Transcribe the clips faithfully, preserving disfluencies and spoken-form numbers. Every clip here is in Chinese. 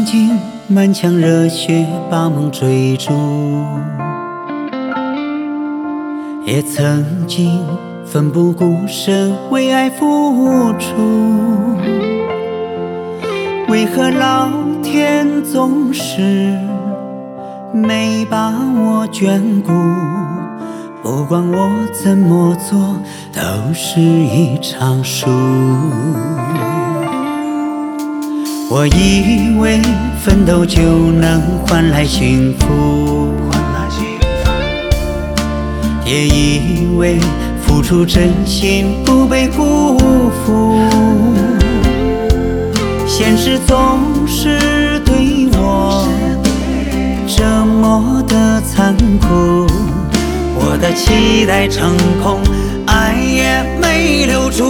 经满腔热血把梦追逐，也曾经奋不顾身为爱付出。为何老天总是没把我眷顾？不管我怎么做，都是一场输。我以为奋斗就能换来幸福，也以为付出真心不被辜负。现实总是对我这么的残酷，我的期待成空，爱也没留住。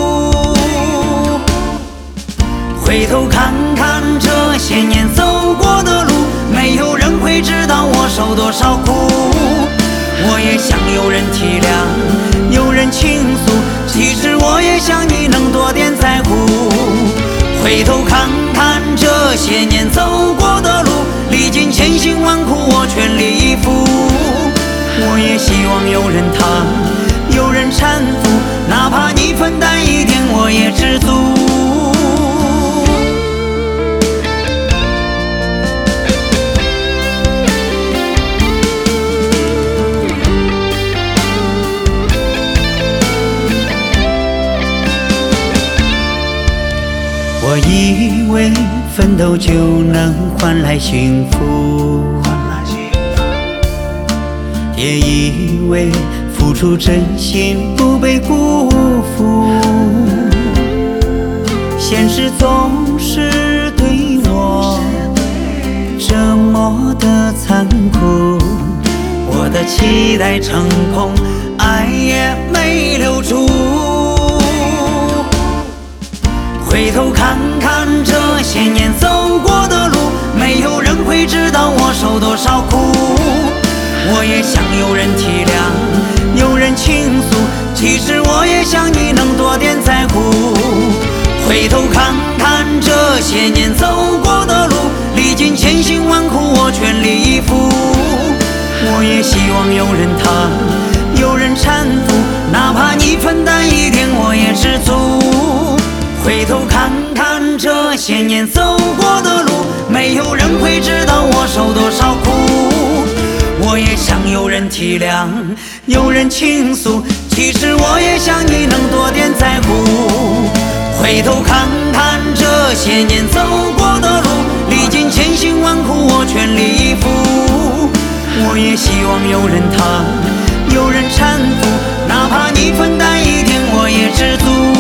回头看看这些年走过的路，没有人会知道我受多少苦。我也想有人体谅，有人倾诉，其实我也想你能多点在乎。回头看看这些年走过的路，历经千辛万苦我全力以赴。我也希望有人疼，有人搀扶，哪怕你分担一点我也知足。我以为奋斗就能换来幸福，也以为付出真心不被辜负。现实总是对我这么的残酷，我的期待成空，爱也没留住。回头看看这些年走过的路，没有人会知道我受多少苦。我也想有人体谅，有人倾诉，其实我也想你能多点在乎。回头看看这些年走过的路，历经千辛万苦我全力以赴。我也希望有人疼，有人搀扶，哪怕你分担一点我也知足。回头看看这些年走过的路，没有人会知道我受多少苦。我也想有人体谅，有人倾诉，其实我也想你能多点在乎。回头看看这些年走过的路，历经千辛万苦我全力以赴。我也希望有人疼，有人搀扶，哪怕你分担一点我也知足。